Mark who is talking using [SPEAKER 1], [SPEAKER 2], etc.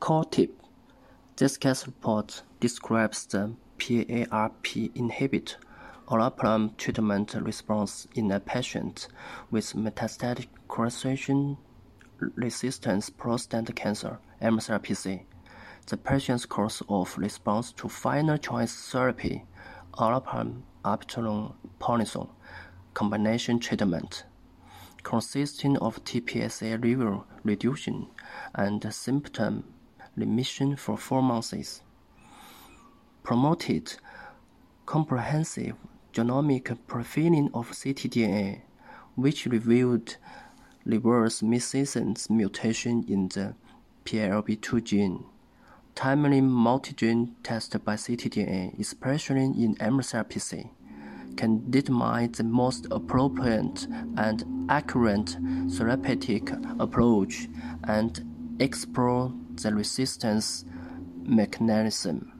[SPEAKER 1] Core tip: this case report describes the PARP inhibit olaparib treatment response in a patient with metastatic castration-resistant prostate cancer (mCRPC). The patient's course of response to final choice therapy, olaparib eplerenone combination treatment, consisting of TPSA level reduction and symptom remission for 4 months. Promoted comprehensive genomic profiling of ctDNA, which revealed reverse missense mutation in the PLB2 gene. Timely multi-gene test by ctDNA, especially in mCRPC, can determine the most appropriate and accurate therapeutic approach and explore the resistance mechanism.